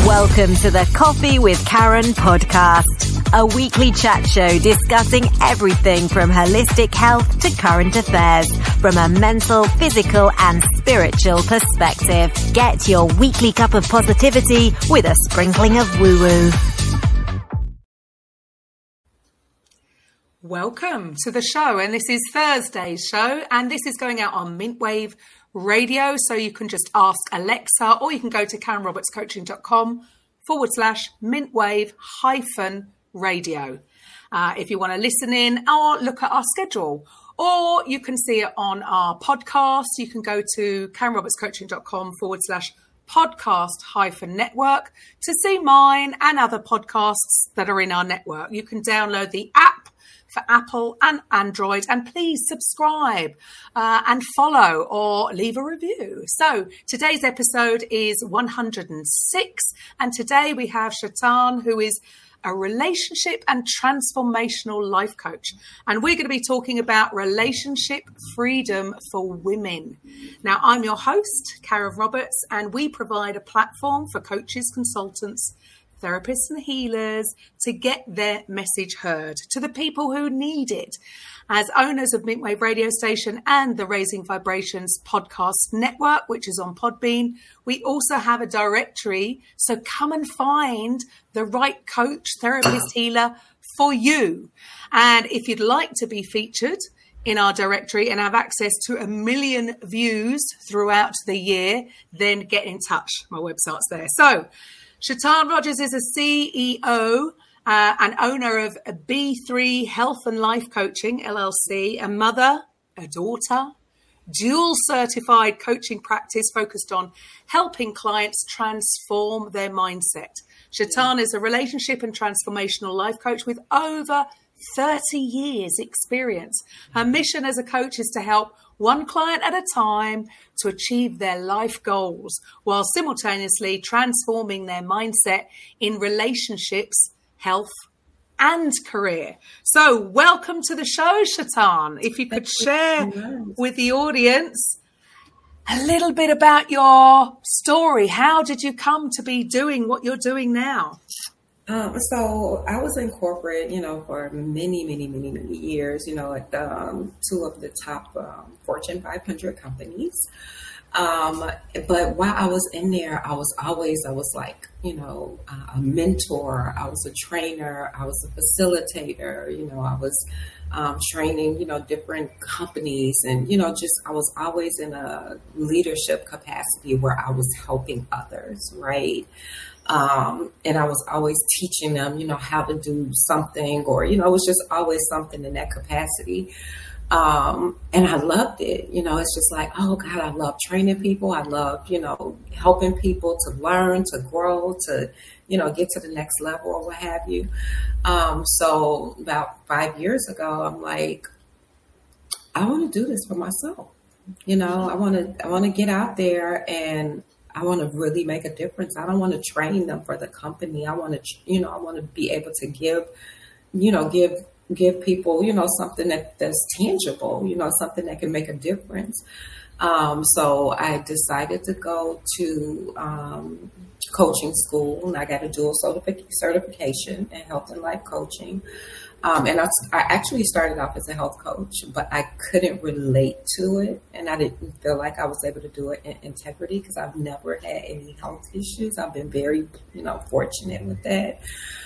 Welcome to the Coffee with Karen podcast, a weekly chat show discussing everything from holistic health to current affairs from a mental, physical and spiritual perspective. Get your weekly cup of positivity with a sprinkling of woo-woo. Welcome to the show, and this is Thursday's show, and this is going out on Mintwave Radio, so you can just ask Alexa, or you can go to KarenRobertsCoaching.com/Mintwave-radio if you want to listen in or look at our schedule. Or you can see it on our podcast. You can go to KarenRobertsCoaching.com/podcast-network to see mine and other podcasts that are in our network. You can download the app for Apple and Android, and please subscribe and follow or leave a review. So today's episode is 106, and today we have Shaitan, who is a relationship and transformational life coach. And we're going to be talking about relationship freedom for women. Now, I'm your host, Karen Roberts, and we provide a platform for coaches, consultants, therapists and healers to get their message heard to the people who need it. As owners of Mintwave Radio Station and the Raising Vibrations podcast network, which is on Podbean, we also have a directory. So come and find the right coach, therapist, healer for you. And if you'd like to be featured in our directory and have access to 1 million views throughout the year, then get in touch. My website's there. So Shaitan Rogers is a CEO and owner of B3 Health and Life Coaching, LLC, a mother, a daughter, dual certified coaching practice focused on helping clients transform their mindset. Shaitan is a relationship and transformational life coach with over 30 years experience. Her mission as a coach is to help one client at a time to achieve their life goals while simultaneously transforming their mindset in relationships, health, and career. So welcome to the show, Shaitan. If you could share with the audience a little bit about your story. How did you come to be doing what you're doing now? So I was in corporate, for many years, at two of the top Fortune 500 companies. But while I was in there, I was like, a mentor. I was a trainer. I was a facilitator. I was training, different companies, and, I was always in a leadership capacity where I was helping others, right? And I was always teaching them, how to do something, or, it was just always something in that capacity. And I loved it. It's just like, oh God, I love training people. I love, helping people to learn, to grow, to, get to the next level or what have you. So about 5 years ago, I'm like, I want to do this for myself. I want to get out there and I want to really make a difference. I don't want to train them for the company. I want to, I want to be able to give people, something that's tangible, something that can make a difference. So I decided to go to coaching school, and I got a dual certification in health and life coaching. And I actually started off as a health coach, but I couldn't relate to it. And I didn't feel like I was able to do it in integrity because I've never had any health issues. I've been very, fortunate with that.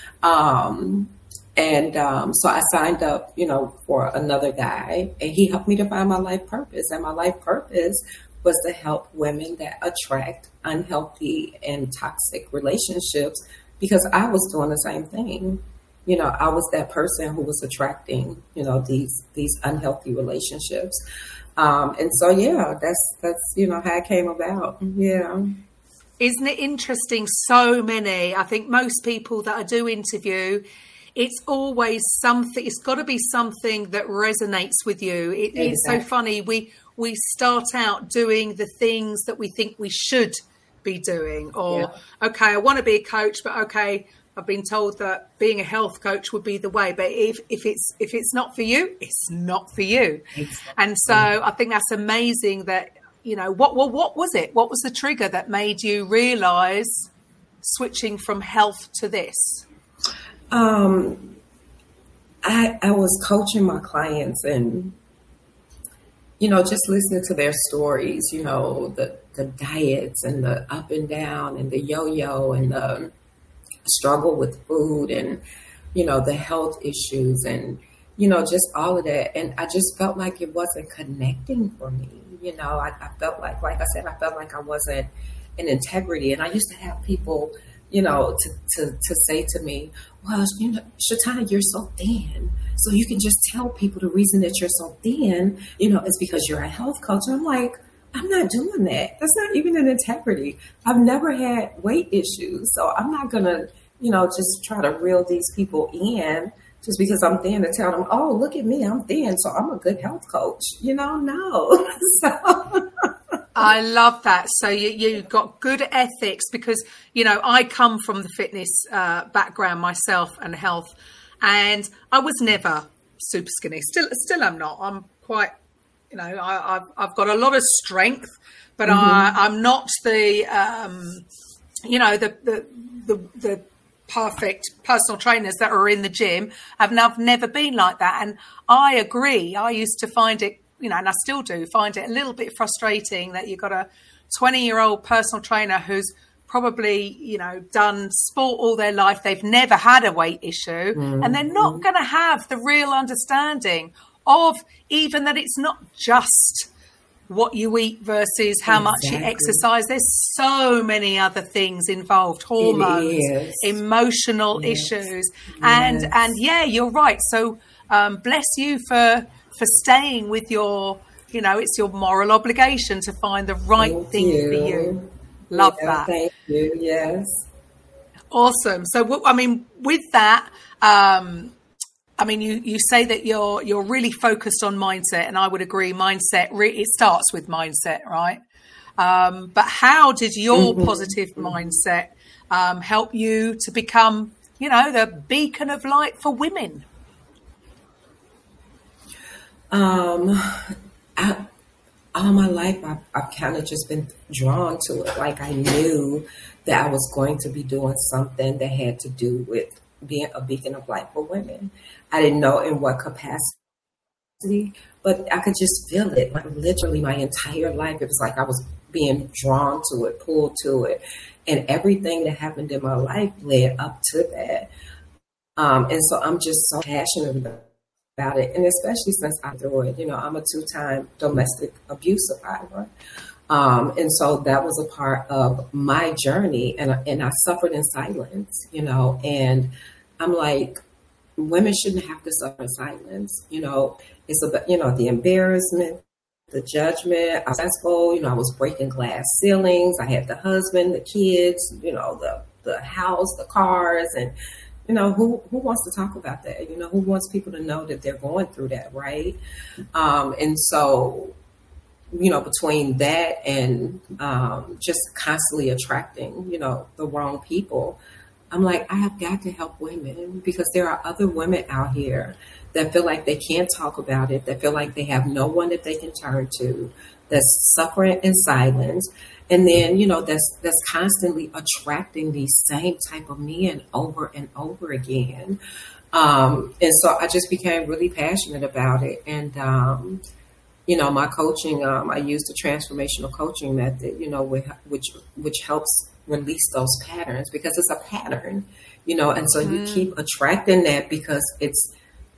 So I signed up, for another guy, and he helped me to find my life purpose. And my life purpose was to help women that attract unhealthy and toxic relationships, because I was doing the same thing. I was that person who was attracting, these unhealthy relationships. And so, yeah, that's, how it came about. Yeah. Isn't it interesting? So many, I think most people that I do interview, it's always something, it's got to be something that resonates with you. It's so funny. We start out doing the things that we think we should be doing, or, okay, I want to be a coach, but okay, I've been told that being a health coach would be the way, but if it's not for you, it's not for you. Exactly. And so I think that's amazing that, what was it? What was the trigger that made you realize switching from health to this? I was coaching my clients and, just listening to their stories, the diets and the up and down and the yo-yo and the struggle with food and, the health issues and, just all of that. And I just felt like it wasn't connecting for me. I felt like I said, I felt like I wasn't in integrity. And I used to have people, to say to me, well, Shatana, you're so thin. So you can just tell people the reason that you're so thin, is because you're a health coach. And I'm like, I'm not doing that. That's not even an integrity. I've never had weight issues. So I'm not going to, just try to reel these people in just because I'm thin to tell them, oh, look at me, I'm thin, so I'm a good health coach. No. So I love that. So you've got good ethics because, I come from the fitness background myself and health, and I was never super skinny. Still I'm not. I'm quite, I've got a lot of strength, but I'm not the, the perfect personal trainers that are in the gym. I've never been like that. And I agree. I used to find it, and I still do find it a little bit frustrating that you've got a 20-year-old personal trainer who's probably, done sport all their life. They've never had a weight issue, and they're not going to have the real understanding of even that it's not just what you eat versus how much you exercise. There's so many other things involved, hormones, emotional issues. And you're right. So bless you for staying with your, it's your moral obligation to find the right thing for you. Love that. Thank you. Yes. Awesome. So, with that, you say that you're really focused on mindset, and I would agree. Mindset, it starts with mindset, right? But how did your positive mindset help you to become, the beacon of light for women? All my life, I've kind of just been drawn to it. Like I knew that I was going to be doing something that had to do with being a beacon of light for women. I didn't know in what capacity, but I could just feel it. Like literally my entire life, it was like I was being drawn to it, pulled to it. And everything that happened in my life led up to that. And so I'm just so passionate about it. And especially since I threw it, I'm a 2-time domestic abuse survivor. And so that was a part of my journey, and I suffered in silence, and I'm like, women shouldn't have to suffer in silence. It's about, the embarrassment, the judgment. I was successful, I was breaking glass ceilings. I had the husband, the kids, the house, the cars, and who wants to talk about that? Who wants people to know that they're going through that, right? And so, between that and just constantly attracting, the wrong people, I'm like, I have got to help women because there are other women out here that feel like they can't talk about it, that feel like they have no one that they can turn to, that's suffering in silence. And then, that's constantly attracting these same type of men over and over again. And so I just became really passionate about it. And, my coaching, I use the transformational coaching method, which helps release those patterns because it's a pattern, and so you keep attracting that because it's,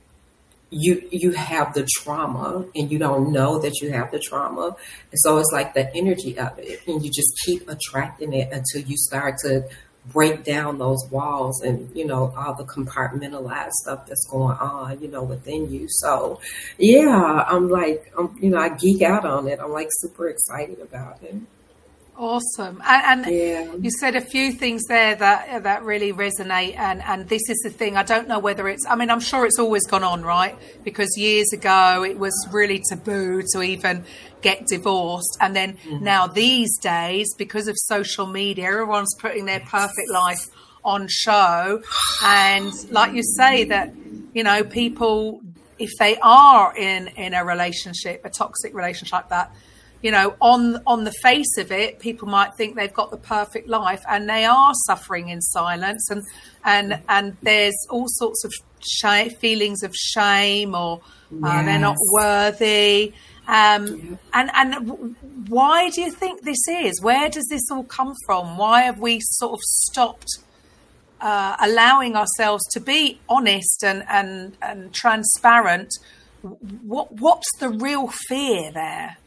you have the trauma and you don't know that you have the trauma. And so it's like the energy of it, and you just keep attracting it until you start to break down those walls and, all the compartmentalized stuff that's going on, within you. So yeah, I geek out on it. I'm like super excited about it. Awesome. And you said a few things there that really resonate. And this is the thing. I don't know whether I'm sure it's always gone on, right? Because years ago, it was really taboo to even get divorced. And then now these days, because of social media, everyone's putting their perfect life on show. And like you say that, people, if they are in a relationship, a toxic relationship like that, you know, on the face of it, people might think they've got the perfect life, and they are suffering in silence, and there's all sorts of feelings of shame, or they're not worthy. And why do you think this is? Where does this all come from? Why have we sort of stopped allowing ourselves to be honest and transparent? What's the real fear there?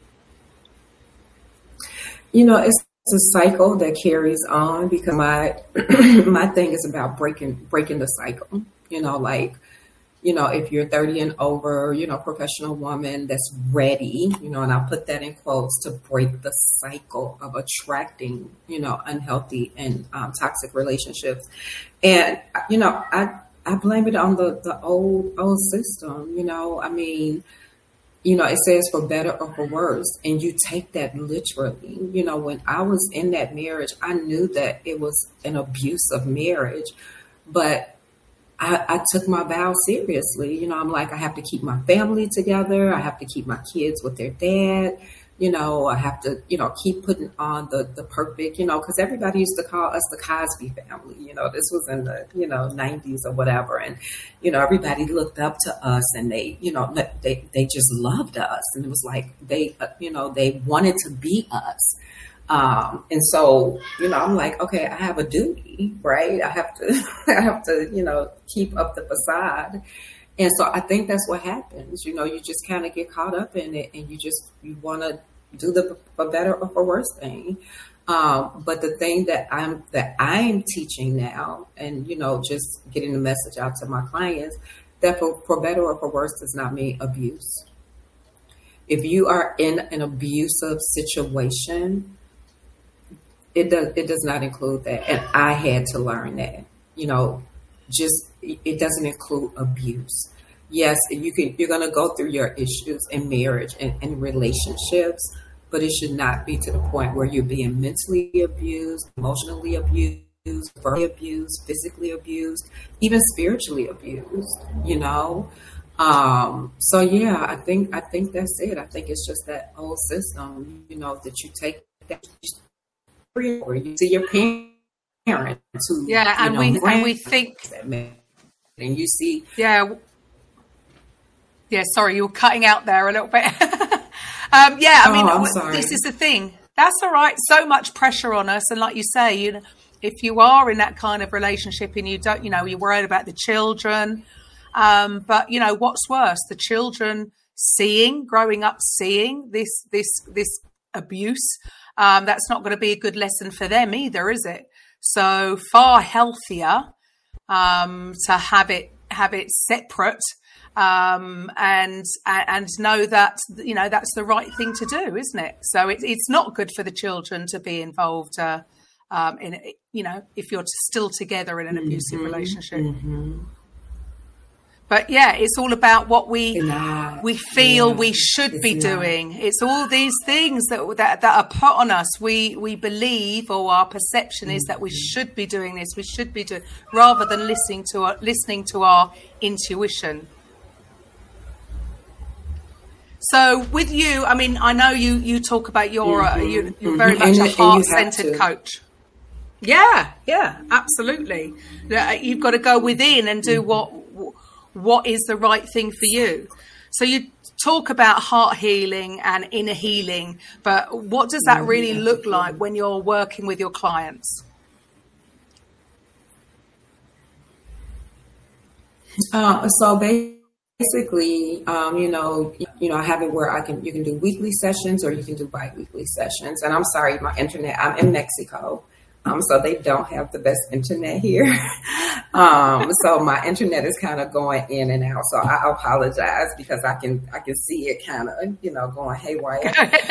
You know, it's a cycle that carries on, because my my thing is about breaking the cycle. You know, like, you know, if you're 30 and over, you know, professional woman that's ready, you know, and I'll put that in quotes, to break the cycle of attracting, you know, unhealthy and toxic relationships. And, you know, I blame it on the old system. You know, I mean, you know, it says for better or for worse, and you take that literally. You know, when I was in that marriage, I knew that it was an abusive marriage, but I took my vows seriously. You know, I'm like, I have to keep my family together. I have to keep my kids with their dad. You know, I have to, you know, keep putting on the perfect, you know, because everybody used to call us the Cosby family. You know, this was in the, you know, 90s or whatever. And, you know, everybody looked up to us, and they, you know, they just loved us. And it was like they, you know, they wanted to be us. And so, you know, I'm like, okay, I have a duty, right? I have to, you know, keep up the facade. And so I think that's what happens. You know, you just kind of get caught up in it, and you want to do the for better or for worse thing. But the thing that I'm teaching now, and, you know, just getting the message out to my clients, that for better or for worse does not mean abuse. If you are in an abusive situation, it does not include that. And I had to learn that, you know, it doesn't include abuse. Yes, you're going to go through your issues in marriage and relationships, but it should not be to the point where you're being mentally abused, emotionally abused, verbally abused, physically abused, even spiritually abused, you know? So yeah, I think that's it. I think it's just that old system, you know, that you take that, or you see your parents who, and we think, and you see, sorry, you were cutting out there a little bit. I'm sorry. This is the thing. That's all right. So much pressure on us, and like you say, you know, if you are in that kind of relationship and you don't, you know, you're worried about the children, but you know, what's worse, the children growing up seeing this abuse. That's not going to be a good lesson for them either, is it? So far healthier to have it separate, and know that, you know, that's the right thing to do, isn't it? So it's not good for the children to be involved in, you know, if you're still together in an abusive relationship. Mm-hmm. But yeah, it's all about what we feel we should be doing. It's all these things that are put on us. We believe, or our perception is that we should be doing this. We should be doing, rather than listening to our intuition. So with you, I mean, I know you talk about you're very much a heart-centered coach. Yeah, absolutely. You've got to go within and do what is the right thing for you. So you talk about heart healing and inner healing, but what does that really look like when you're working with your clients? So basically, you know, I have it where you can do weekly sessions or you can do bi-weekly sessions. And I'm sorry, my internet, I'm in Mexico. So they don't have the best internet here. So my internet is kind of going in and out. So I apologize, because I can see it kind of, you know, going haywire.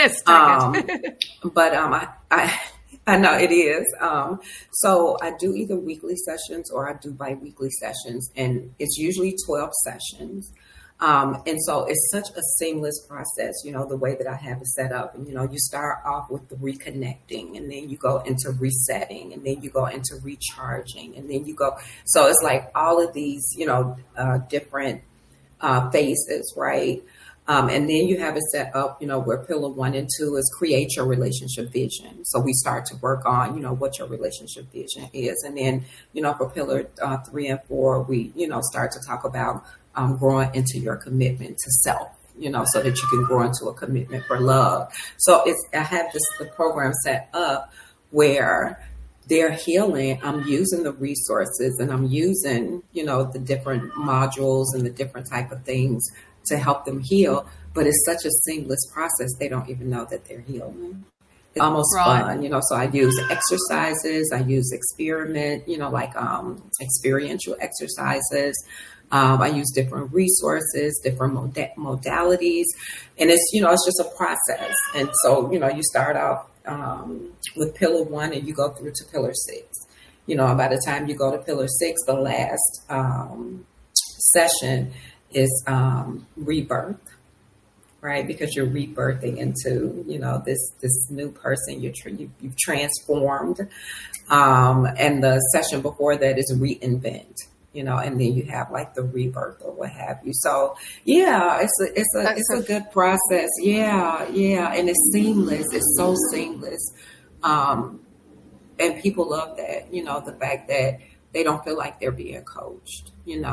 But I know it is. So I do either weekly sessions or I do bi-weekly sessions, and it's usually 12 sessions. And so it's such a seamless process, you know, the way that I have it set up. And, you know, you start off with the reconnecting, and then you go into resetting, and then you go into recharging, and then you go. So it's like all of these, you know, different phases, right? And then you have it set up, where pillar 1 and 2 is create your relationship vision. So we start to work on, what your relationship vision is. And then, for pillar 3 and 4, we, start to talk about growing into your commitment to self, so that you can grow into a commitment for love. So I have the program set up where they're healing. I'm using the resources and I'm using, the different modules and the different type of things to help them heal, but it's such a seamless process. They don't even know that they're healing. It's almost fun, so I use exercises, I use experiment, like experiential exercises. I use different resources, different modalities, and it's just a process. And so, you start off with pillar 1 and you go through to pillar 6. By the time you go to pillar 6, the last session is rebirth, right? Because you're rebirthing into, this new person. You've transformed. And the session before that is reinvent, and then you have like the rebirth or what have you. So yeah, it's a good process. Yeah. And it's seamless. It's so seamless. And people love that, the fact that they don't feel like they're being coached,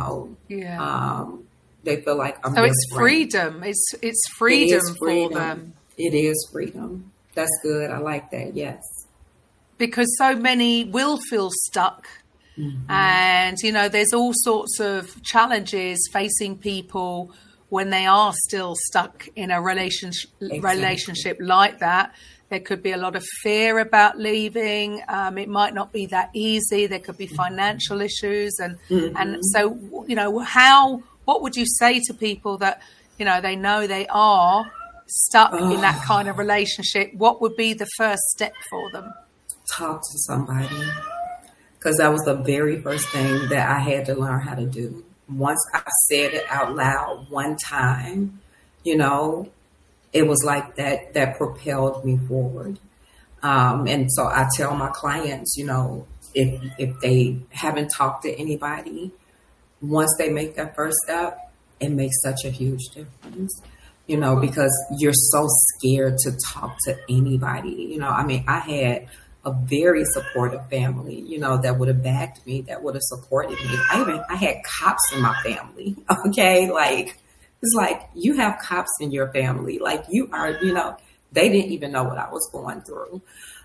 Yeah. They feel like I'm. So it's freedom. It's freedom for them. It is freedom. That's good. I like that. Yes. Because so many will feel stuck. Mm-hmm. And, there's all sorts of challenges facing people when they are still stuck in a relationship like that. There could be a lot of fear about leaving. It might not be that easy. There could be financial issues. And so, what would you say to people that, they know they are stuck in that kind of relationship? What would be the first step for them? Talk to somebody. Because that was the very first thing that I had to learn how to do. Once I said it out loud one time, it was like that propelled me forward. And so I tell my clients, if they haven't talked to anybody, once they make that first step, it makes such a huge difference, because you're so scared to talk to anybody. I had a very supportive family, that would have backed me, that would have supported me. I had cops in my family. Okay. Like, it's like you have cops in your family. Like you are, they didn't even know what I was going through.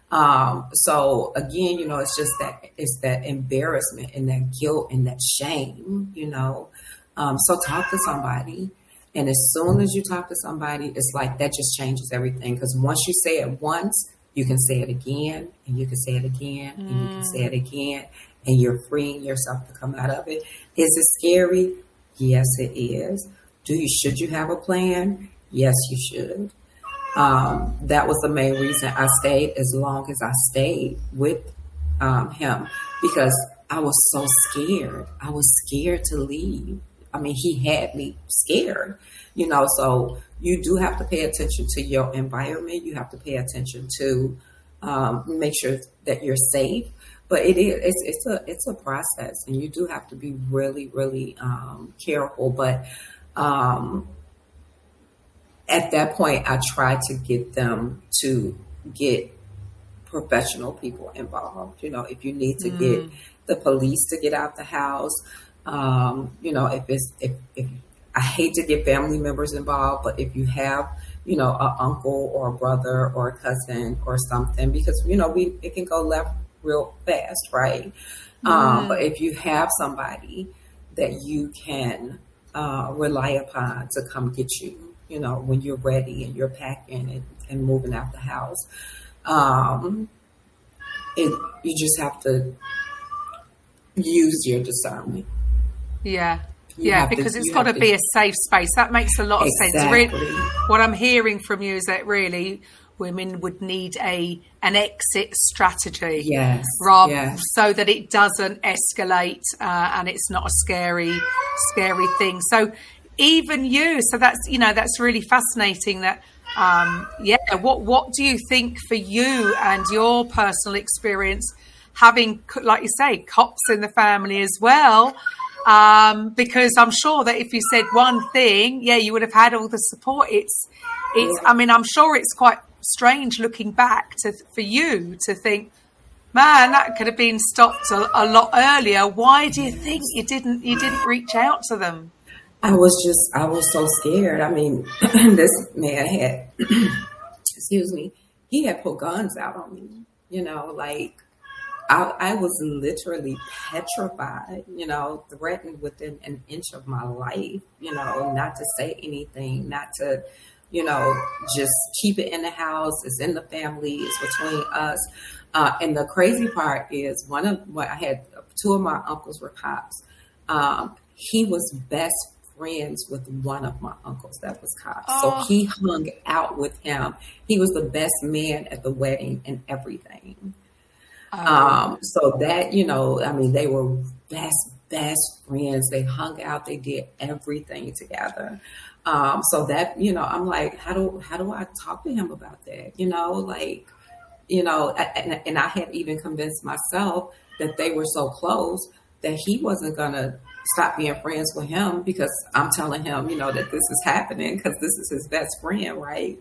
So again, it's that embarrassment and that guilt and that shame, so talk to somebody. And as soon as you talk to somebody, it's like that just changes everything. Because once you say it once, you can say it again, and you can say it again, and you can say it again, and you're freeing yourself to come out of it. Is it scary? Yes, it is. Should you have a plan? Yes, you should. That was the main reason I stayed as long as I stayed with him, because I was so scared. I was scared to leave. He had me scared, so you do have to pay attention to your environment. You have to pay attention to make sure that you're safe. But it's a process, and you do have to be really, really careful. But at that point, I try to get them to get professional people involved. If you need to get the police to get out the house, if I hate to get family members involved, but if you have, an uncle or a brother or a cousin or something, because, it can go left real fast, right? But if you have somebody that you can rely upon to come get you, when you're ready and you're packing and moving out the house, you just have to use your discernment. Yeah. Because it's got to be a safe space. That makes a lot of sense. Really, what I'm hearing from you is that really women would need an exit strategy, so that it doesn't escalate and it's not a scary thing. So even you, so that's really fascinating. That what do you think for you and your personal experience, having, like you say, cops in the family as well? because I'm sure that if you said one thing, you would have had all the support. I mean, I'm sure it's quite strange looking back for you to think, man, that could have been stopped a lot earlier. Why do you think you didn't reach out to them? I was so scared. I mean, this man had, excuse me, he had pulled guns out on me, like I was literally petrified, threatened within an inch of my life, not to say anything, not to, just keep it in the house. It's in the family. It's between us. And the crazy part is I had two of my uncles were cops. He was best friends with one of my uncles that was cops. So he hung out with him. He was the best man at the wedding and everything. So that, I mean, they were best friends. They hung out. They did everything together. So that, I'm like, how do I talk to him about that? And I had even convinced myself that they were so close that he wasn't going to stop being friends with him because I'm telling him, that this is happening because this is his best friend. Right.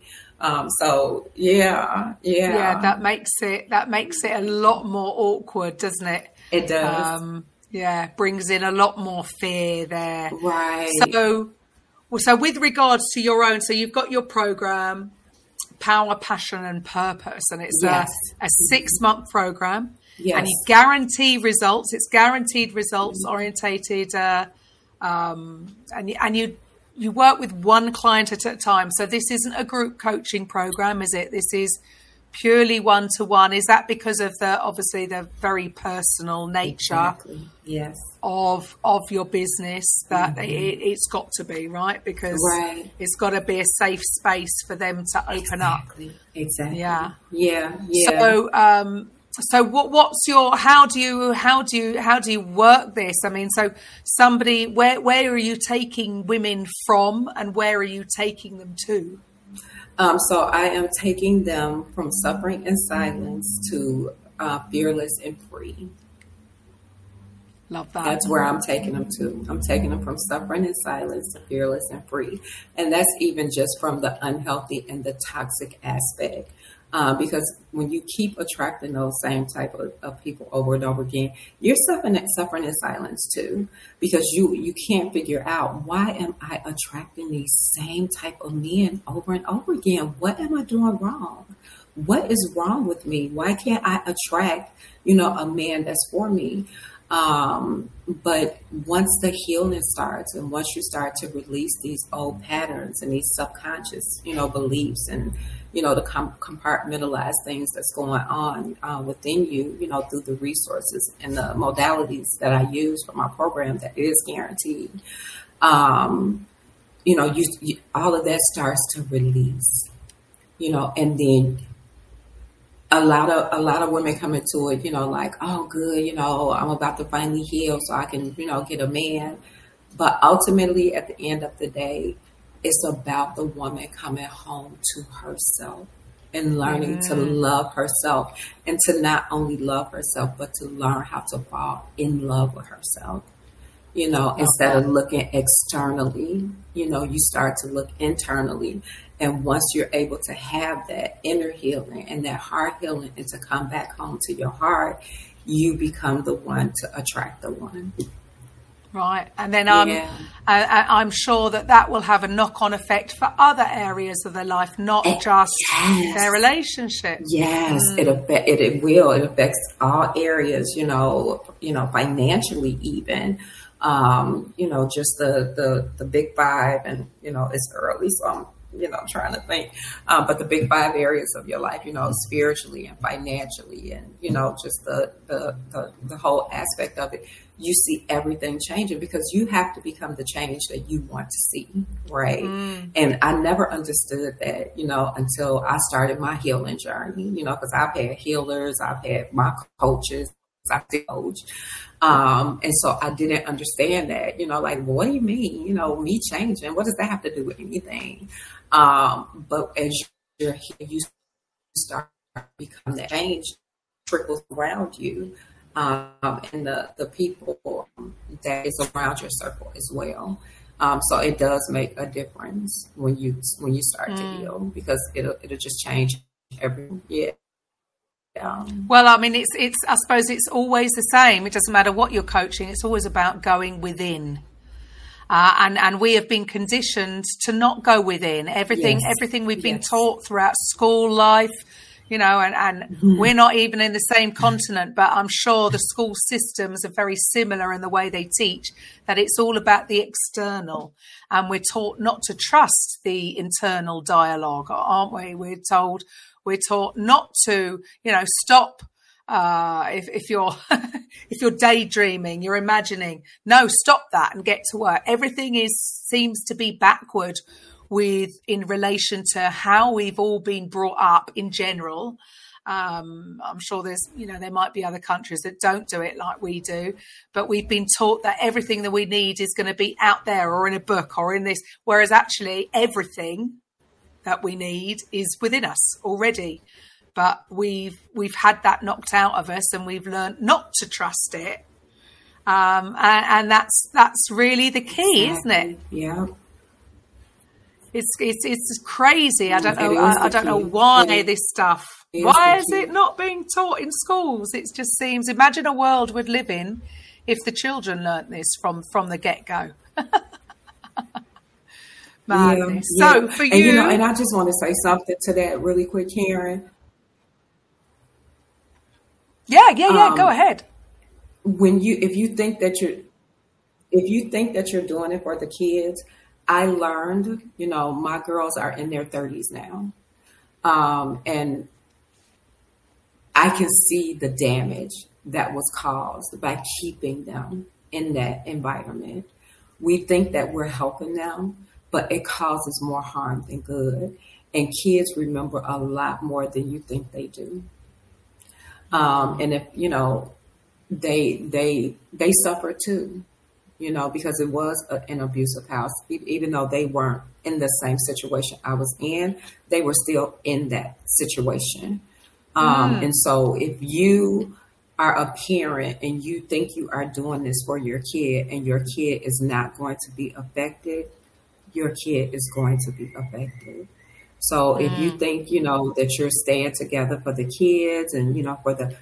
Yeah, that makes it a lot more awkward, doesn't it? It does. Brings in a lot more fear there. Right. So with regards to your own, so you've got your program, Power, Passion and Purpose, and it's a 6-month program. Yes. And you guarantee results. It's guaranteed results orientated, and you work with one client at a time. So this isn't a group coaching program, is it? This is purely one-to-one. Is that because of the very personal nature yes. of your business that it's got to be, right? Because it's got to be a safe space for them to open up. Exactly. Yeah. So what's your, how do you work this? I mean, so somebody, where are you taking women from and where are you taking them to? So I am taking them from suffering in silence to fearless and free. Love that. That's where I'm taking them to. I'm taking them from suffering in silence to fearless and free. And that's even just from the unhealthy and the toxic aspect. Because when you keep attracting those same type of people over and over again, you're suffering in silence too, because you can't figure out, why am I attracting these same type of men over and over again? What am I doing wrong? What is wrong with me? Why can't I attract, a man that's for me? But once the healing starts and once you start to release these old patterns and these subconscious, beliefs and, the compartmentalized things that's going on within you, through the resources and the modalities that I use for my program that is guaranteed, all of that starts to release, and then a lot of women come into it, like, oh, good, I'm about to finally heal so I can, get a man. But ultimately, at the end of the day, it's about the woman coming home to herself and learning to love herself, and to not only love herself, but to learn how to fall in love with herself. Instead of looking externally, you start to look internally. And once you're able to have that inner healing and that heart healing and to come back home to your heart, you become the one to attract the one. Right. And then I'm sure that will have a knock-on effect for other areas of their life, not just their relationship. Yes, it will. It affects all areas, financially even. Just the big five, and, it's early, so I'm trying to think. But the big 5 areas of your life, spiritually and financially and, just the whole aspect of it, you see everything changing because you have to become the change that you want to see. Right. And I never understood that, until I started my healing journey, because I've had healers, I've had my coaches, I coach. And so I didn't understand that, like, well, what do you mean, me changing? What does that have to do with anything? But as you're here, you start to become that change trickles around you. And the people that is around your circle as well. So it does make a difference when you start to heal, because it'll just change everything. Yeah. Well, I mean, it's I suppose it's always the same. It doesn't matter what you're coaching. It's always about going within. And we have been conditioned to not go within. Everything we've been taught throughout school life, you know, and we're not even in the same continent, but I'm sure the school systems are very similar in the way they teach, that it's all about the external. And we're taught not to trust the internal dialogue, aren't we? We're taught not to, you know, stop. If you're if you're daydreaming, you're imagining, no, stop that and get to work. Everything seems to be backward in relation to how we've all been brought up in general. I'm sure there might be other countries that don't do it like we do, but we've been taught that everything that we need is going to be out there or in a book or in this, whereas actually everything that we need is within us already. But we've had that knocked out of us, and we've learned not to trust it, and that's really the key, isn't it? Yeah, it's crazy. I don't know why this stuff. Why is it not being taught in schools? It just seems. Imagine a world we'd live in if the children learnt this from the get go. Madness. Yeah. So for you, and I just want to say something to that really quick, Karen. Yeah. Go ahead. If you think that you're doing it for the kids, I learned, you know, my girls are in their 30s now, and I can see the damage that was caused by keeping them in that environment. We think that we're helping them, but it causes more harm than good. And kids remember a lot more than you think they do. And if, you know, they suffer too, you know, because it was an abusive house. Even though they weren't in the same situation I was in, they were still in that situation. And so if you are a parent and you think you are doing this for your kid and your kid is not going to be affected, your kid is going to be affected. So if you think, you know, that you're staying together for the kids and, you know, for the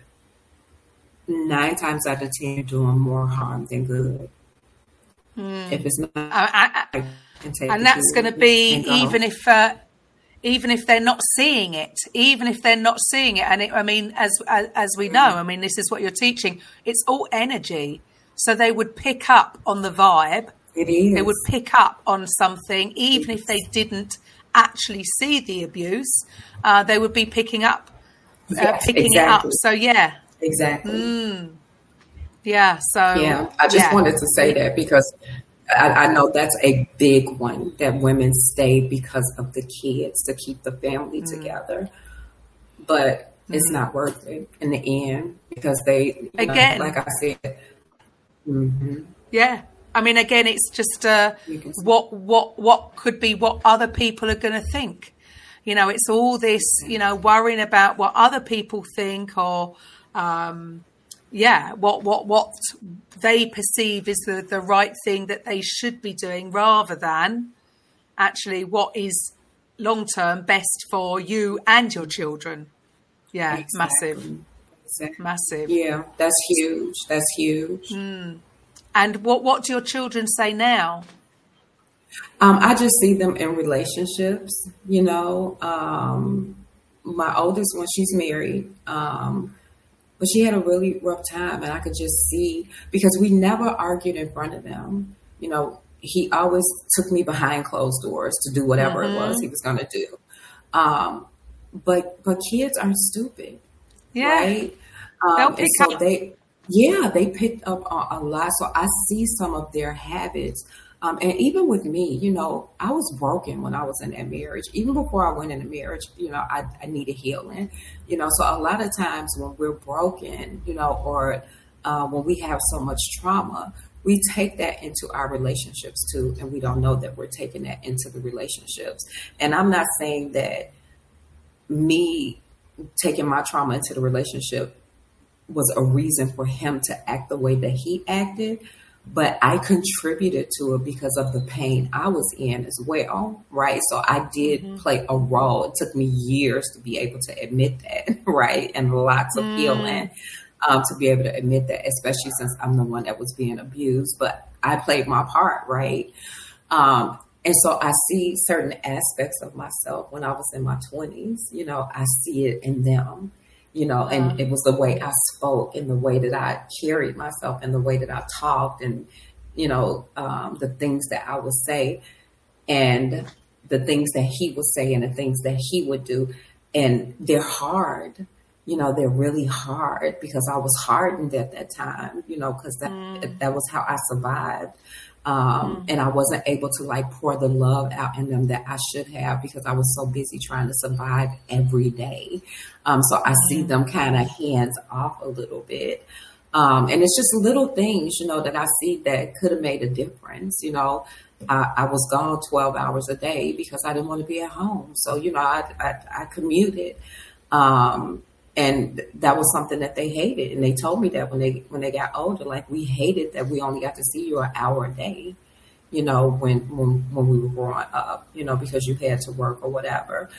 9 times out of 10, you're doing more harm than good. If it's not, and that's going to be even if they're not seeing it, And I mean, as we know, I mean, this is what you're teaching. It's all energy. So they would pick up on the vibe. It is. They would pick up on something, even if they didn't actually see the abuse. They would be picking up, it up. So yeah, exactly. Yeah. So I just wanted to say that because I know that's a big one, that women stay because of the kids, to keep the family together. But it's not worth it in the end, because they, again, like I said. Yeah. I mean, again, it's just what could be what other people are going to think. You know, it's all this, you know, worrying about what other people think, or what they perceive is the right thing that they should be doing, rather than actually what is long term best for you and your children. Yeah, exactly. Massive. Yeah, that's huge. And what do your children say now? I just see them in relationships, you know. My oldest one, she's married, but she had a really rough time, and I could just see, because we never argued in front of them. You know, he always took me behind closed doors to do whatever it was he was going to do. But kids aren't stupid, right? They'll pick up. They picked up a lot. So I see some of their habits. And even with me, you know, I was broken when I was in that marriage. Even before I went into marriage, you know, I needed healing, you know. So a lot of times when we're broken, you know, or when we have so much trauma, we take that into our relationships too. And we don't know that we're taking that into the relationships. And I'm not saying that me taking my trauma into the relationship was a reason for him to act the way that he acted. but I contributed to it because of the pain I was in as well, right? So I did play a role. It took me years to be able to admit that, right? And lots of healing to be able to admit that, especially since I'm the one that was being abused. But I played my part, right? And so I see certain aspects of myself when I was in my 20s, you know, I see it in them. You know, and it was the way I spoke and the way that I carried myself and the way that I talked and, you know, the things that I would say and the things that he would say and the things that he would do. And they're hard, you know, they're really hard because I was hardened at that time, you know, because that was how I survived. And I wasn't able to like pour the love out in them that I should have because I was so busy trying to survive every day. So I see them kind of hands off a little bit. And it's just little things, you know, that I see that could have made a difference. You know, I was gone 12 hours a day because I didn't want to be at home. So, you know, I commuted. And that was something that they hated. And they told me that when they got older, like we hated that we only got to see you an hour a day, you know, when we were growing up, you know, because you had to work or whatever.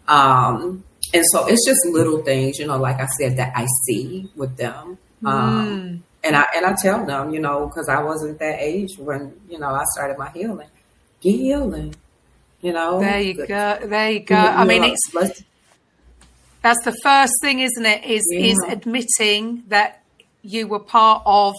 And so it's just little things, you know, like I said, that I see with them. And I tell them, you know, because I wasn't that age when, you know, I started my healing. Get healing, you know. There you go. There you go. I mean, that's the first thing, isn't it? Is admitting that you were part of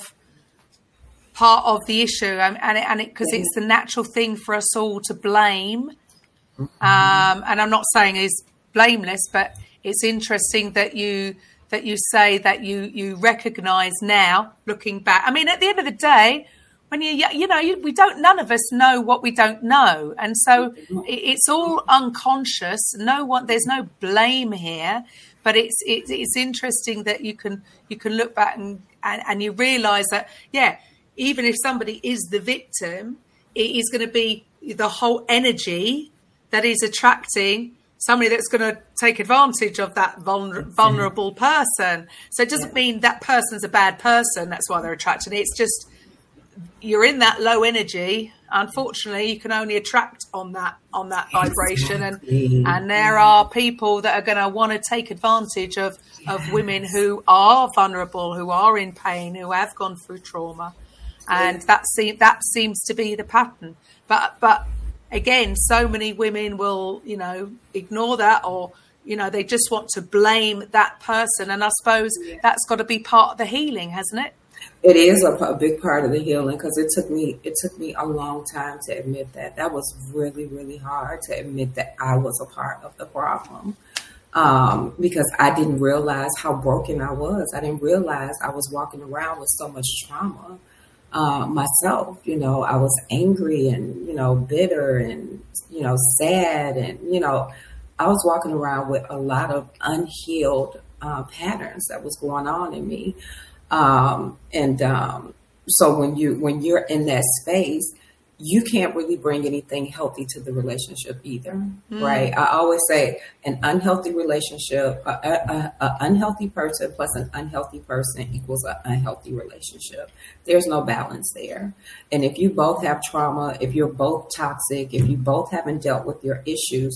the issue, and because it's the natural thing for us all to blame. And I'm not saying it's blameless, but it's interesting that you say that you recognise now, looking back. I mean, at the end of the day, when none of us know what we don't know, and so it's all unconscious. There's no blame here, but it's interesting that you can look back and you realise that even if somebody is the victim, it is going to be the whole energy that is attracting somebody that's going to take advantage of that vulnerable person. So it doesn't mean that person's a bad person. That's why they're attracted. It's just you're in that low energy. Unfortunately, you can only attract on that vibration, and there are people that are going to want to take advantage of women who are vulnerable, who are in pain, who have gone through trauma, and that seems to be the pattern. But again, so many women will, you know, ignore that, or you know, they just want to blame that person, and I suppose that's got to be part of the healing, hasn't it? It is a big part of the healing because it took me a long time to admit that. That was really, really hard to admit that I was a part of the problem because I didn't realize how broken I was. I didn't realize I was walking around with so much trauma myself. You know, I was angry and, you know, bitter and, you know, sad. And, you know, I was walking around with a lot of unhealed patterns that was going on in me. So when you're in that space, you can't really bring anything healthy to the relationship either, right? I always say an unhealthy relationship, an unhealthy person plus an unhealthy person equals an unhealthy relationship. There's no balance there. And if you both have trauma, if you're both toxic, if you both haven't dealt with your issues,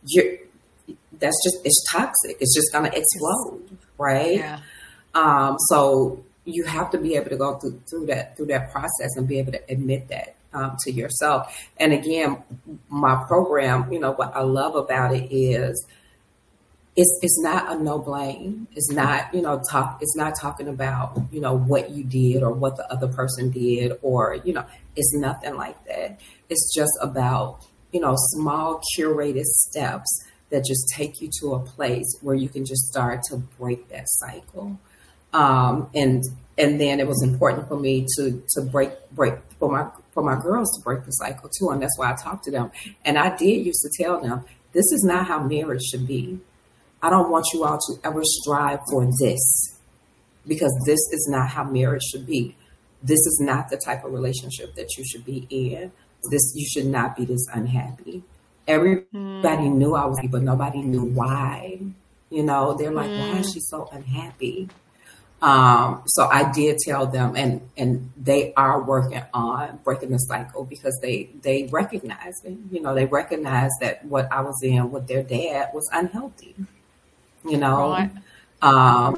it's toxic. It's just going to explode, right? Yeah. So you have to be able to go through that process and be able to admit that to yourself. And again, my program, you know, what I love about it is it's not a no blame. It's not, you know, it's not talking about, you know, what you did or what the other person did, or, you know, it's nothing like that. It's just about, you know, small curated steps that just take you to a place where you can just start to break that cycle. And then it was important for me to break for my girls to break the cycle too. And that's why I talked to them. And I did used to tell them, this is not how marriage should be. I don't want you all to ever strive for this, because this is not how marriage should be. This is not the type of relationship that you should be in. You should not be this unhappy. Everybody knew I was, but nobody knew why. You know, they're like, why is she so unhappy? So I did tell them, and they are working on breaking the cycle because they recognize it. You know, they recognize that what I was in with their dad was unhealthy. You know, right.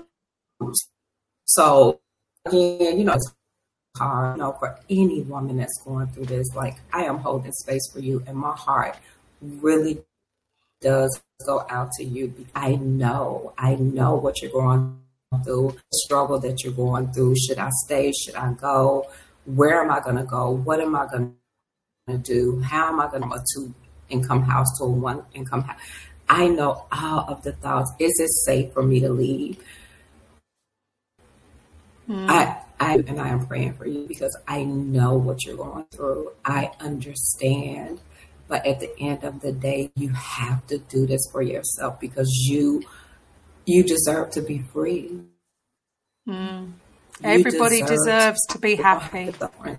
So again, you know, it's hard, you know, for any woman that's going through this. Like, I am holding space for you, and my heart really does go out to you. I know what you're going through, the struggle that you're going through. Should I stay? Should I go? Where am I going to go? What am I going to do? How am I going to go to income house to a one income house? I know all of the thoughts. Is it safe for me to leave? I am praying for you because I know what you're going through. I understand. But at the end of the day, you have to do this for yourself because you deserve to be free. Everybody deserves to be happy.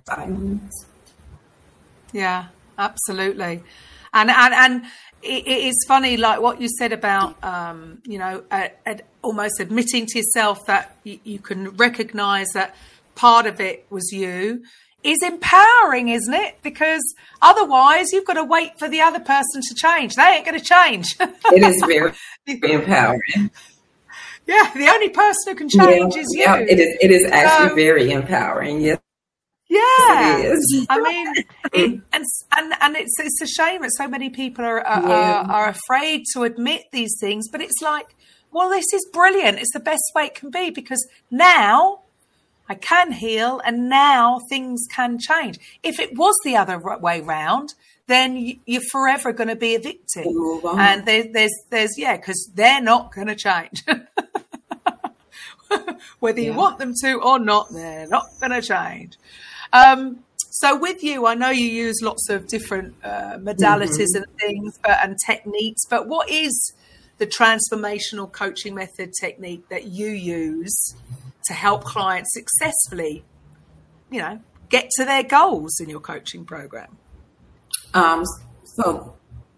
Yeah, absolutely. And it is funny, like what you said about, you know, almost admitting to yourself that you can recognize that part of it was you is empowering, isn't it? Because otherwise you've got to wait for the other person to change. They ain't going to change. It is very empowering. Yeah, the only person who can change is you. Yeah, it is actually very empowering. Yes. Yeah, it is. I mean, and it's a shame that so many people are afraid to admit these things. But it's like, well, this is brilliant. It's the best way it can be because now I can heal, and now things can change. If it was the other way round, then you're forever going to be a victim. And there's because they're not going to change. Whether you want them to or not, they're not going to change. So with you, I know you use lots of different modalities and things and techniques, but what is the transformational coaching method technique that you use to help clients successfully, you know, get to their goals in your coaching program? So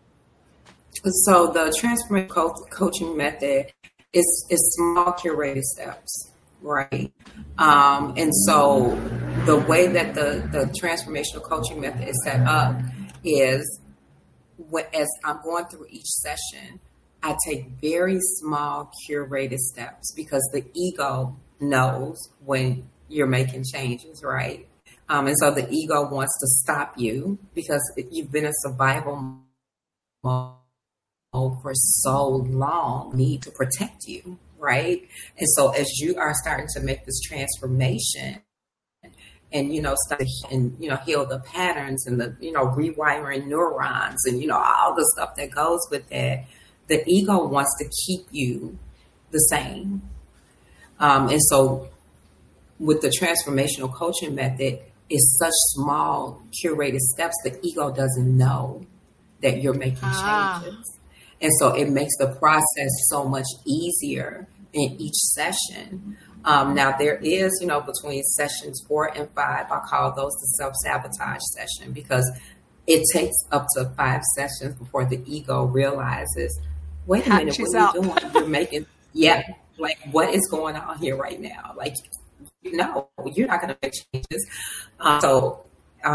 the transformational coaching method is small curated steps, right? And so the way that the transformational coaching method is set up is as I'm going through each session, I take very small curated steps because the ego knows when you're making changes, right? And so the ego wants to stop you because you've been in survival mode for so long, need to protect you, right? And so as you are starting to make this transformation and, you know, start and, you know, heal the patterns and the, you know, rewiring neurons and, you know, all the stuff that goes with that, the ego wants to keep you the same. And so with the transformational coaching method, it's such small curated steps, the ego doesn't know that you're making changes. And so it makes the process so much easier in each session. Now there is, you know, between sessions 4 and 5, I call those the self-sabotage session because it takes up to 5 sessions before the ego realizes, wait a minute, what are you doing? You're making, like what is going on here right now? Like, no, you're not going to make changes. So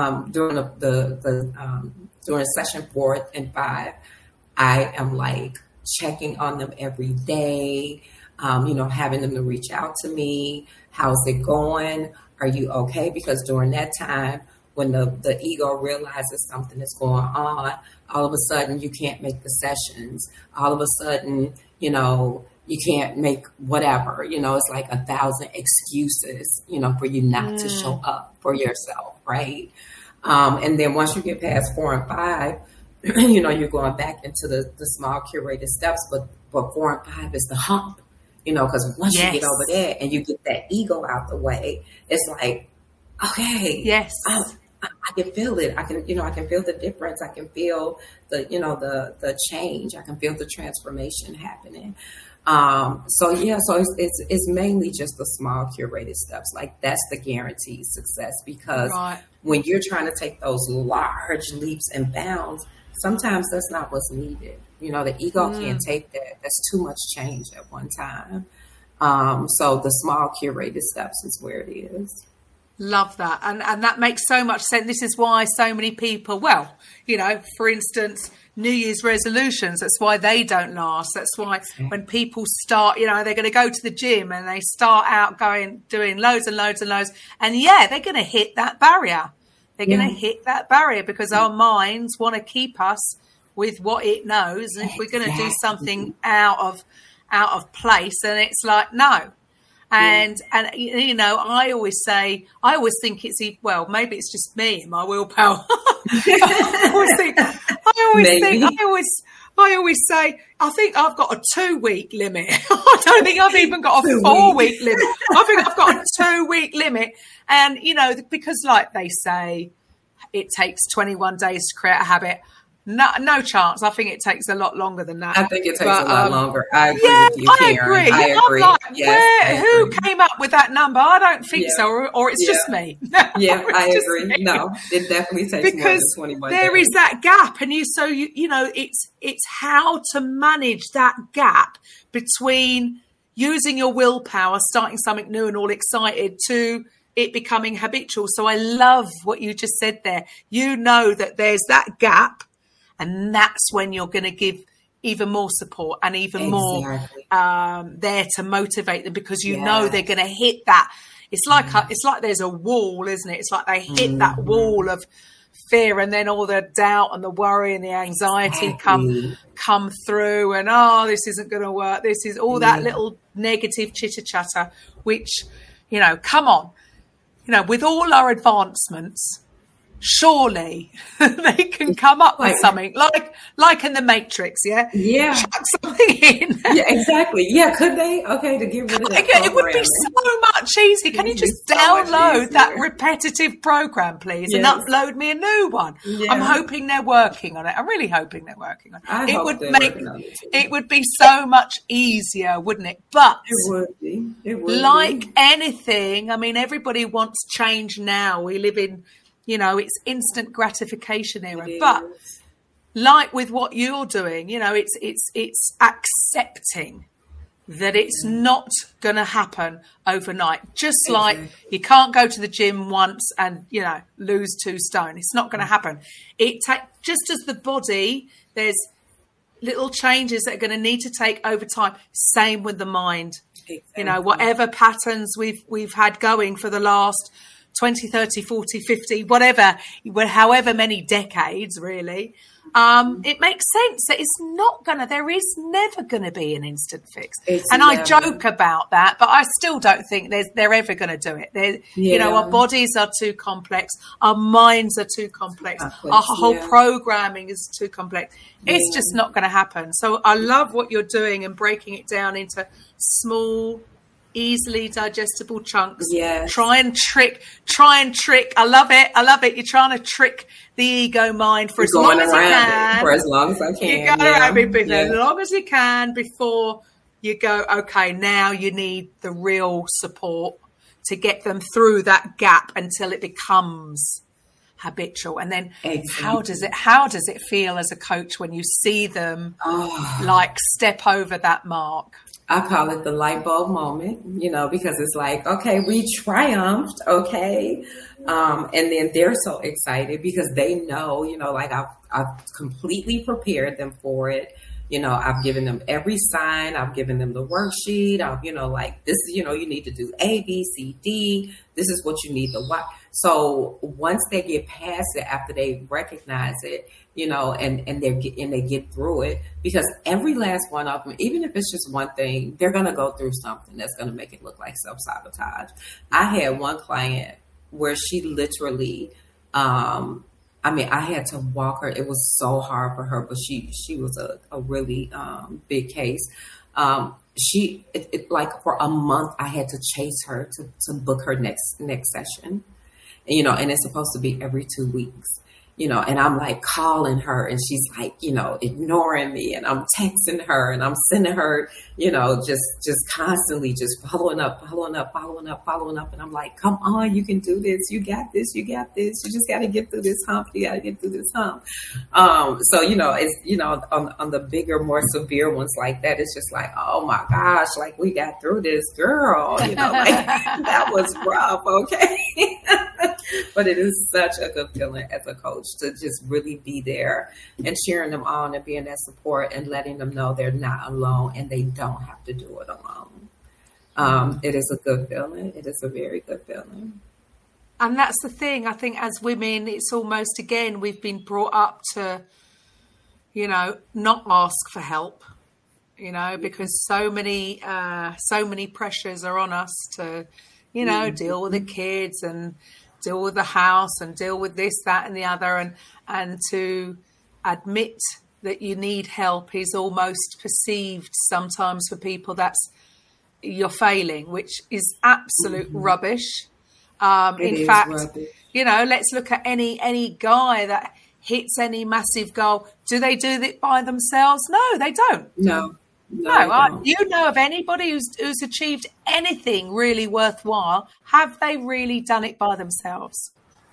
during session 4 and 5, I am like checking on them every day, you know, having them to reach out to me. How's it going? Are you okay? Because during that time, when the ego realizes something is going on, all of a sudden you can't make the sessions. All of a sudden, you know, you can't make whatever, you know, it's like 1,000 excuses, you know, for you not to show up for yourself, right? And then once you get past 4 and 5, you know, you're going back into the small curated steps, but 4 and 5 is the hump, you know, because once you get over there and you get that ego out the way, it's like, okay, I can feel it. I can feel the difference. I can feel the change. I can feel the transformation happening. So it's mainly just the small curated steps. Like that's the guaranteed success because when you're trying to take those large leaps and bounds, sometimes that's not what's needed. You know, the ego can't take that. That's too much change at one time. So the small curated steps is where it is. Love that. And that makes so much sense. This is why so many people, well, you know, for instance, New Year's resolutions, that's why they don't last. That's why when people start, you know, they're going to go to the gym and they start out doing loads and loads and loads. And yeah, they're going to hit that barrier. They're going to hit that barrier because our minds want to keep us with what it knows. And if we're going to do something out of place, then it's like, no. And you know, I always think it's, well, maybe it's just me and my willpower. I always say, I think I've got a 2-week limit. I don't think I've even got a 4-week limit. I think I've got a 2-week limit. And, you know, because like they say, it takes 21 days to create a habit. No chance. I think it takes a lot longer than that. I think it takes a lot longer. I agree with you, Karen. I agree. I'm like, who came up with that number? I don't think so, or it's just me. Yeah, I agree. Me. No, it definitely takes more than 21 days. There is that gap, and you know, it's how to manage that gap between using your willpower, starting something new and all excited, to it becoming habitual. So I love what you just said there. You know that there's that gap. And that's when you're going to give even more support and even more there to motivate them, because you know they're going to hit that. It's like there's a wall, isn't it? It's like they hit that wall of fear, and then all the doubt and the worry and the anxiety come through, and this isn't going to work. This is all that little negative chitter chatter, which, you know, come on, you know, with all our advancements, surely they can come up with something like in the Matrix, chuck something in. Yeah, exactly. Yeah, could they? Okay, to get rid of that it would be so much easier. Can you just download that repetitive program, please, and upload me a new one? Yeah. I'm hoping they're working on it. I'm really hoping they're working on it. It would be so much easier, wouldn't it? But it would be. Like anything, I mean, everybody wants change now. We live in, you know, it's instant gratification era. But like with what you're doing, you know, it's accepting that it's not going to happen overnight. Just like you can't go to the gym once and, you know, lose 2 stone. It's not going to happen. Just as the body, there's little changes that are going to need to take over time. Same with the mind. Exactly. You know, whatever patterns we've had going for the last 20, 30, 40, 50, whatever, however many decades, really, it makes sense that there is never going to be an instant fix. I joke about that, but I still don't think they're ever going to do it. You know, our bodies are too complex. Our minds are too complex. Our whole programming is too complex. It's just not going to happen. So I love what you're doing and breaking it down into small, easily digestible chunks. Try and trick. I love it. You're trying to trick the ego mind for as long as you can. For as long as I can. You go around as long as you can before you go, okay, now you need the real support to get them through that gap until it becomes habitual. And then how does it feel as a coach when you see them like step over that mark? I call it the light bulb moment, you know, because it's like, okay, we triumphed, okay. And then they're so excited because they know, you know, like I've completely prepared them for it. You know, I've given them every sign. I've given them the worksheet. I've, you know, like this, you know, you need to do A, B, C, D. This is what you need to watch. So once they get past it, after they recognize it, you know, and they get through it, because every last one of them, even if it's just one thing, they're going to go through something that's going to make it look like self-sabotage. I had one client where she literally, I had to walk her. It was so hard for her, but she was a really big case. Like for a month, I had to chase her to book her next session, and, you know, and it's supposed to be every 2 weeks. and I'm like calling her and she's like, ignoring me, and I'm texting her and I'm sending her, just constantly just following up. And I'm like, come on, you can do this. You got this. You just got to get through this hump. So, it's, on the bigger, more severe ones like that, it's just like, oh my gosh, like we got through this, girl, like that was rough. Okay. But it is such a good feeling as a coach to just really be there and cheering them on and being that support and letting them know they're not alone and they don't have to do it alone. It is a good feeling. It is a very good feeling. And that's the thing. I think as women, it's almost, again, we've been brought up to, not ask for help, because so many pressures are on us to, deal with the kids and deal with the house and deal with this, that, and the other. And to admit that you need help is almost perceived sometimes for people that's you're failing, which is absolute rubbish. In fact, rubbish. Let's look at any guy that hits any massive goal. Do they do it by themselves? No, they don't. No. You know of anybody who's achieved anything really worthwhile? Have they really done it by themselves?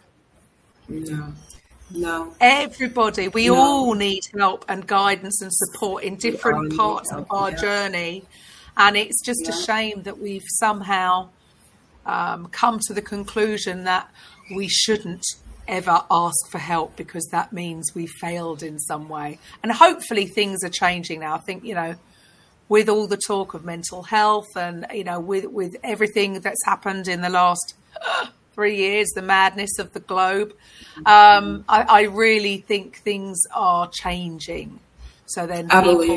No. Everybody, we all need help and guidance and support in different parts of our journey. And it's just a shame that we've somehow come to the conclusion that we shouldn't ever ask for help because that means we failed in some way. And hopefully things are changing now. I think, with all the talk of mental health and, with everything that's happened in the last 3 years, the madness of the globe, I really think things are changing. So then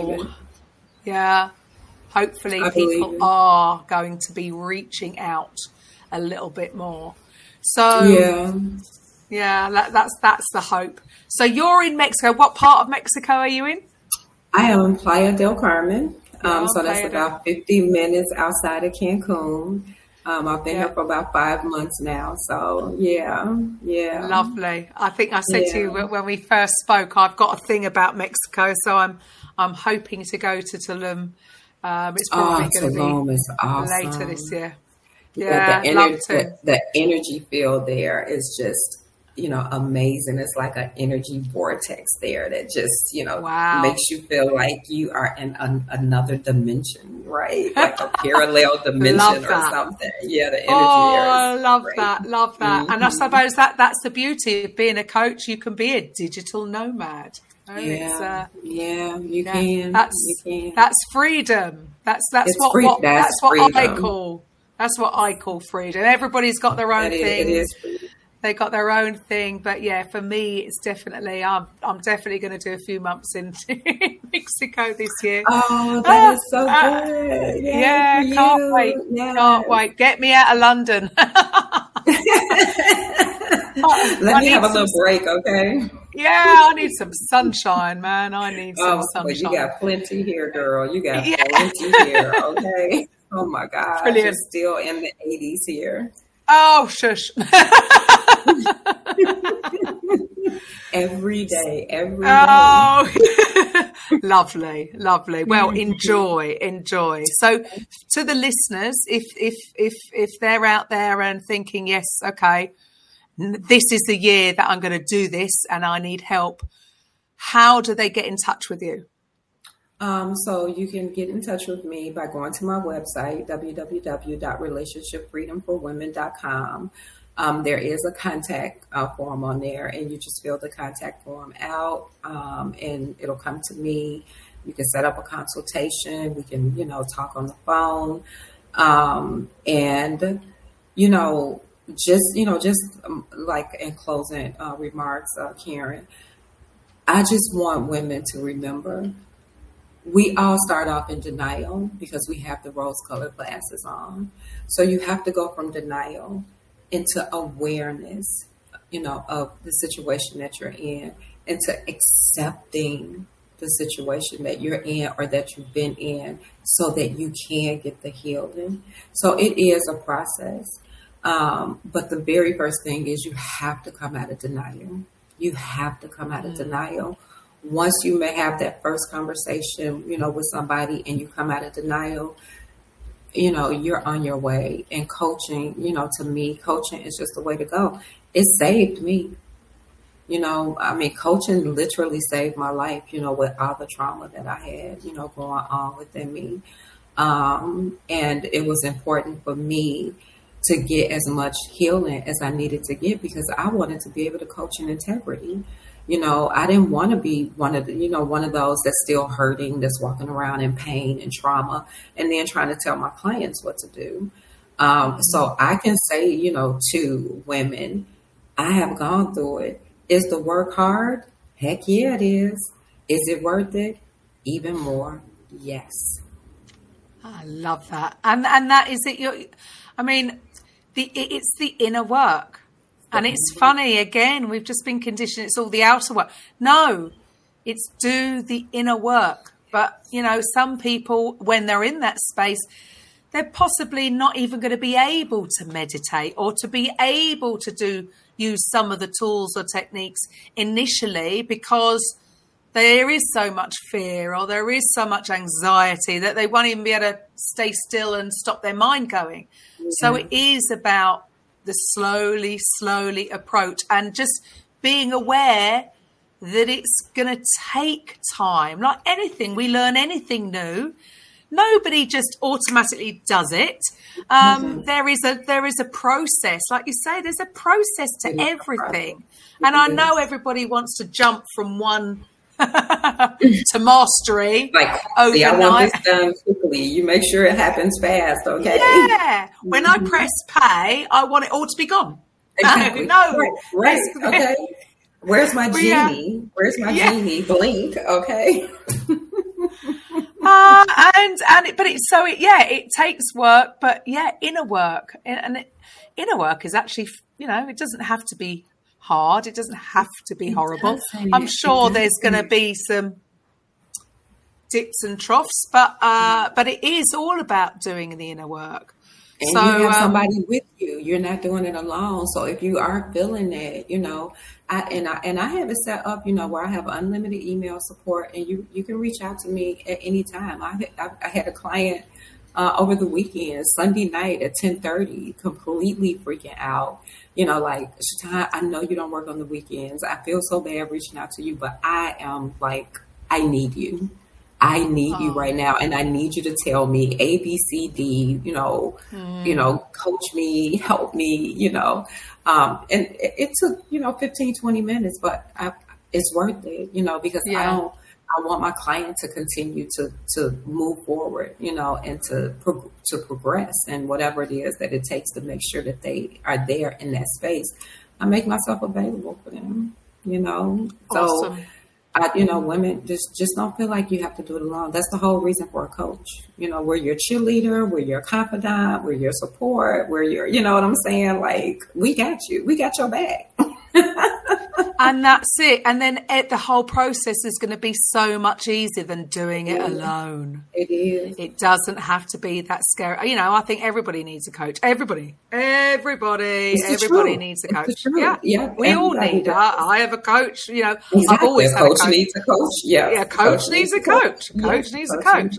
hopefully people are going to be reaching out a little bit more. So that's the hope. So you're in Mexico. What part of Mexico are you in? I am in Playa del Carmen. So that's about 50 minutes outside of Cancun. I've been here for about 5 months now. So, yeah. Lovely. I think I said to you when we first spoke, I've got a thing about Mexico. So I'm hoping to go to Tulum. It's probably going to be awesome. Later this year. The energy field there is just, amazing. It's like an energy vortex there that just, makes you feel like you are in another dimension, right? Like a parallel dimension or something. Yeah, the energy there I love great. that. Mm-hmm. And I suppose that's the beauty of being a coach. You can be a digital nomad. You can. That's freedom. That's what I call freedom. Everybody's got their own thing. It is freedom. They got their own thing, but for me, it's definitely. I'm definitely going to do a few months in Mexico this year. Oh, that is so good! Can't wait. Yeah. Can't wait. Get me out of London. Let me have a little break, okay? Yeah, I need some sunshine, man. I need some sunshine. You got plenty here, girl. You got plenty here, okay? Oh my God, brilliant. You're still in the 80s here. Oh, shush. Every day. Oh, lovely. Well, enjoy. So to the listeners, if they're out there and thinking, yes, okay, this is the year that I'm going to do this and I need help, how do they get in touch with you? So you can get in touch with me by going to my website, www.relationshipfreedomforwomen.com. There is a contact form on there, and you just fill the contact form out, and it'll come to me. You can set up a consultation. We can, talk on the phone, and just like in closing remarks, Karen, I just want women to remember. We all start off in denial because we have the rose-colored glasses on. So you have to go from denial into awareness, of the situation that you're in, into accepting the situation that you're in or that you've been in so that you can get the healing. So it is a process. But the very first thing is you have to come out of denial. You have to come out of denial. Once you may have that first conversation, with somebody and you come out of denial, you're on your way. And coaching, to me, coaching is just the way to go. It saved me. Coaching literally saved my life, with all the trauma that I had, going on within me. And it was important for me to get as much healing as I needed to get, because I wanted to be able to coach in integrity. I didn't want to be one of those that's still hurting, that's walking around in pain and trauma, and then trying to tell my clients what to do. So I can say, to women, I have gone through it. Is the work hard? Heck yeah, it is. Is it worth it? Even more, yes. I love that. And that is it. It's the inner work. And it's funny, again, we've just been conditioned, it's all the outer work. No, it's do the inner work. But, some people, when they're in that space, they're possibly not even going to be able to meditate or to be able to use some of the tools or techniques initially, because there is so much fear or there is so much anxiety that they won't even be able to stay still and stop their mind going. Mm-hmm. So it is about the slowly approach and just being aware that it's going to take time. Like anything, we learn anything new. Nobody just automatically does it. There is a process. Like you say, there's a process to everything. And I know everybody wants to jump from one to mastery overnight. I want this done quickly. You make sure it happens fast, okay? Yeah. When I press pay, I want it all to be gone. Exactly. No. Right. Okay. Where's my genie? Where's my genie? Blink. Okay. It takes work, but inner work, and inner work is actually, it doesn't have to be hard. It doesn't have to be horrible. I'm sure there's going to be some dips and troughs, but it is all about doing the inner work. And you have somebody with you. You're not doing it alone. So if you are feeling that, I have it set up, where I have unlimited email support, and you can reach out to me at any time. I had a client over the weekend, Sunday night at 10:30, completely freaking out. Shatan, I know you don't work on the weekends. I feel so bad reaching out to you, but I am I need you. I need you right now, and I need you to tell me A, B, C, D, coach me, help me, and it took, 15, 20 minutes, but it's worth it, because I want my client to continue to move forward, and to progress, and whatever it is that it takes to make sure that they are there in that space. I make myself available for them, Awesome. So women just don't feel like you have to do it alone. That's the whole reason for a coach. We're your cheerleader, we're your confidant, we're your support, we're your, you know what I'm saying? We got you. We got your back. And that's it. And then the whole process is going to be so much easier than doing it alone. It is. It doesn't have to be that scary. I think everybody needs a coach. Everybody needs a coach. Yeah. We all need that. I have a coach. Exactly. I've always had a coach. Needs a coach. Yeah. Coach needs a coach. Coach needs a coach.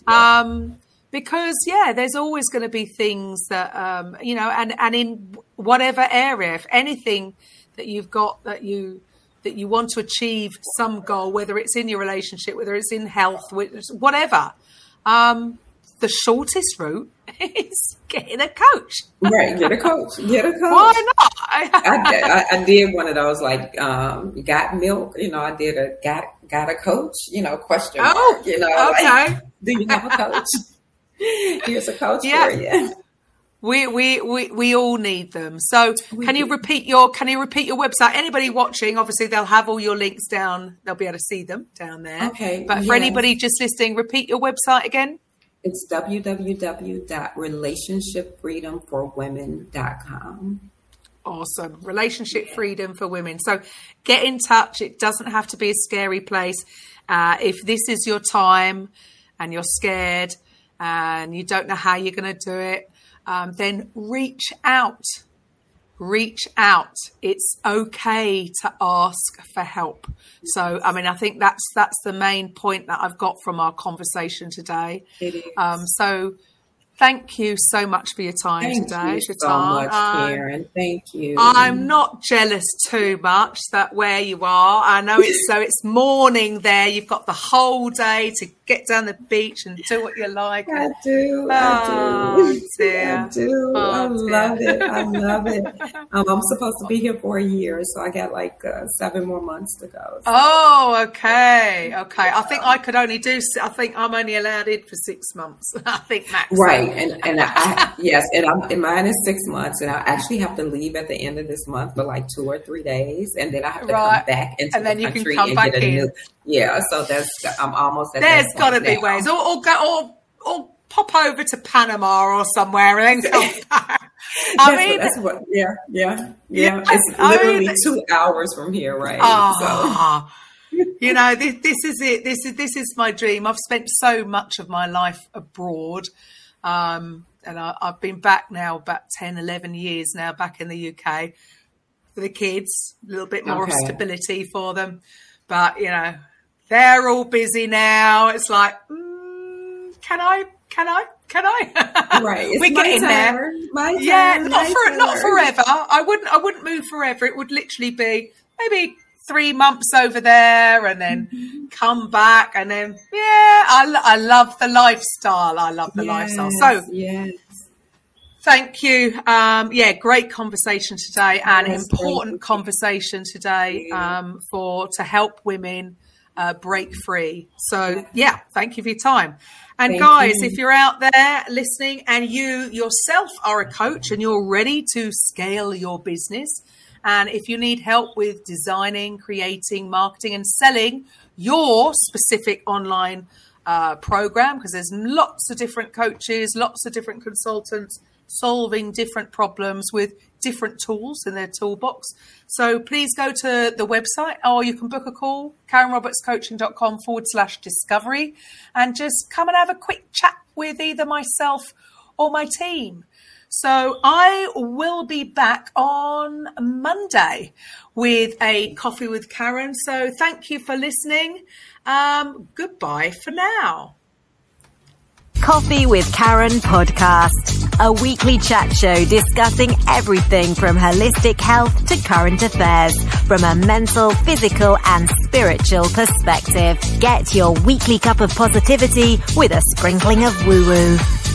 Because there's always going to be things that and in whatever area, if anything that you've got that you want to achieve some goal, whether it's in your relationship, whether it's in health, whatever, the shortest route is getting a coach. Right, get a coach. Why not? I did one of those got milk. I did a got a coach. Question mark. Okay. Do you have a coach? Here's a coach for you. We all need them. So can you repeat your website? Anybody watching, obviously they'll have all your links down. They'll be able to see them down there. Okay. But for anybody just listening, repeat your website again. It's www.relationshipfreedomforwomen.com. Awesome. Relationship freedom for women. So get in touch. It doesn't have to be a scary place. If this is your time and you're scared and you don't know how you're going to do it, then reach out reach out. It's okay to ask for help. So, I mean, I think that's the main point that I've got from our conversation today. It is. So thank you so much for your time today. Thank you so much, Karen. Thank you. I'm not jealous too much that where you are. I know it's morning there. You've got the whole day to get down the beach and do what you like. I do. Dear. I do. I love it. I love it. I'm supposed to be here for a year, so I got like 7 more months to go. So. Oh, okay. I think I think I'm only allowed in for 6 months. I think max. Right. And mine is 6 months, and I actually have to leave at the end of this month for like 2 or 3 days, and then I have to come back into the country and get a new. Yeah, so I'm almost at. There's got to be ways, or pop over to Panama or somewhere and then come back. It's literally 2 hours from here, right? You know, this is it. This is my dream. I've spent so much of my life abroad. And I've been back now about 10, 11 years now back in the UK for the kids, a little bit more stability for them. But, you know, they're all busy now. It's like, can I? Right. We're getting there. Not forever. I wouldn't move forever. It would literally be maybe 3 months over there and then come back, and then I love the lifestyle. I love the lifestyle. So thank you. Great conversation today, and important conversation today to help women break free. So thank you for your time. And guys, if you're out there listening and you yourself are a coach and you're ready to scale your business, and if you need help with designing, creating, marketing and selling your specific online program, because there's lots of different coaches, lots of different consultants solving different problems with different tools in their toolbox. So please go to the website, or you can book a call, KarenRobertsCoaching.com/discovery, and just come and have a quick chat with either myself or my team. So I will be back on Monday with a Coffee with Karen. So thank you for listening. Goodbye for now. Coffee with Karen podcast, a weekly chat show discussing everything from holistic health to current affairs from a mental, physical and spiritual perspective. Get your weekly cup of positivity with a sprinkling of woo-woo.